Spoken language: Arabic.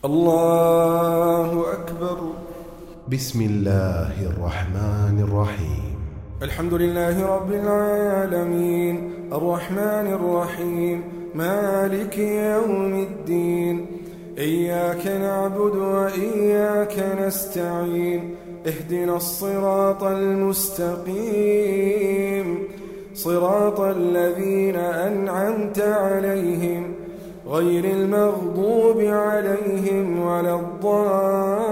الله أكبر. بسم الله الرحمن الرحيم. الحمد لله رب العالمين الرحمن الرحيم مالك يوم الدين. إياك نعبد وإياك نستعين. اهدنا الصراط المستقيم صراط الذين أنعمت عليهم غير المغضوب عليهم ولا الضالين.